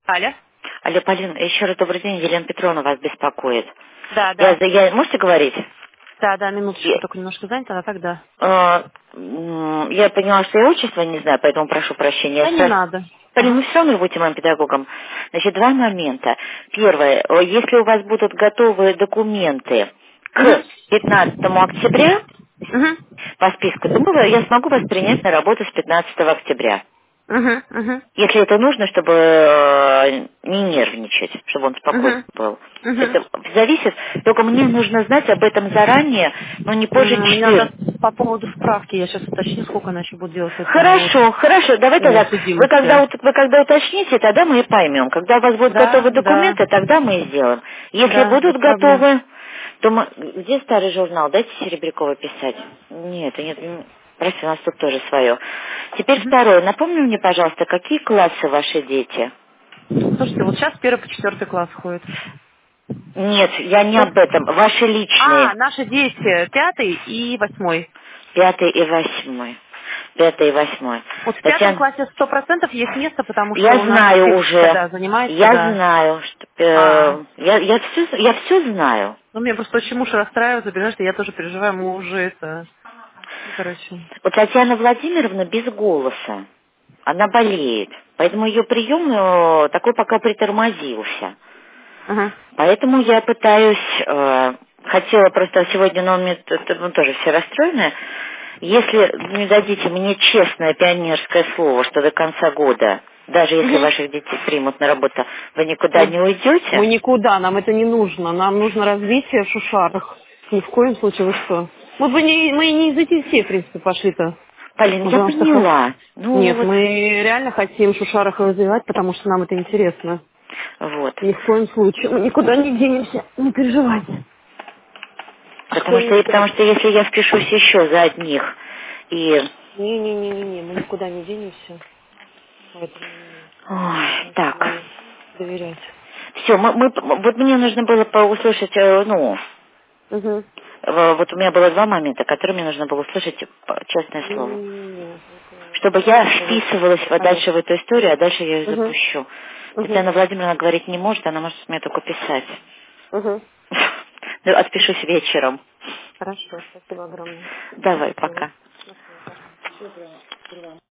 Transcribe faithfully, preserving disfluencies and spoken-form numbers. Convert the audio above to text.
Аля? Алло, Полин, еще раз добрый день, Елена Петровна вас беспокоит. Да, Я, да. я, можете говорить? Да, да, минуточку, Я, только немножко занята, а так да. э, м, я поняла, что я отчество не знаю, поэтому прошу прощения. Я Да не спрашиваю. надо. Полин, вы Ага. все равно будете моим педагогом. Значит, два момента. Первое, э, если у вас будут готовые документы Угу. к пятнадцатому октября Угу. по списку, то мы- я смогу вас принять на работу с пятнадцатого октября. Угу. Угу. Если это нужно, чтобы э, не нервничать, чтобы он спокойный Угу. был. Угу. Это зависит, только мне нужно знать об этом заранее, но не позже Мне надо четырех. по поводу справки, я сейчас уточню, сколько она еще будет делать этому Хорошо, хорошо, давайте э, так. Вы когда, судимости. ут- вы когда уточните, тогда мы и поймем. Когда у вас будут Да, готовы да, документы, тогда мы и сделаем. Если да, без будут проблем. готовы, то мы... Где старый журнал? Дайте Серебрякова писать. Нет, нет, м, простите, у нас тут тоже свое. Теперь Угу. второе. Напомни мне, пожалуйста, какие классы ваши дети? Слушайте, вот сейчас первый по четвертый класс ходит. Нет, я не Вот. об этом. Ваши личные. А, наши дети пятый и восьмой. Пятый и восьмой. Пятый и восьмой. Вот в пятом Татьяна, классе сто процентов есть место, потому что я у нас знаю Кирочка, уже. да, занимается, Я да. знаю, что А, э, я, я все я все знаю. ну мне просто очень муж расстраивается, понимаешь, что я тоже переживаю, мы уже это, ну, короче. Вот Татьяна Владимировна без голоса. Она болеет. Поэтому ее прием э, такой пока притормозился. Ага. Поэтому я пытаюсь, э, хотела просто сегодня, но мне т- т- мы тоже все расстроены, если не дадите мне честное пионерское слово, что до конца года, даже если Мгм. ваших детей примут на работу, вы никуда Ой, не мы уйдете. никуда, нам это не нужно, нам нужно развитие в Шушарах. Ни в коем случае, вы что? Мы бы не, мы и не из этих детей, в принципе, пошли-то. Полин, Мы я потому что ха- поняла. Ну Нет, вот, мы реально хотим Шушарах развивать, потому что нам это интересно. вот. Ни в коем случае. Мы никуда не денемся, не переживайте. Потому что, Школьники. потому что если я впишусь еще за одних, и... Не-не-не-не, мы никуда не денемся. Поэтому не, Ой, можете так. мне доверять. Все, мы, мы, вот мне нужно было по- услышать, э, ну, Угу. Э, Вот у меня было два момента, которые мне нужно было услышать, э, честное слово. Не-не-не, это Чтобы я вот, вписывалась вот дальше конечно. в эту историю, а дальше я ее Угу. запущу. Угу. Татьяна Владимировна говорить не может, она может мне только писать. Угу. Ну, отпишусь вечером. Хорошо, спасибо огромное. Давай, Всё. пока. До свидания, пока.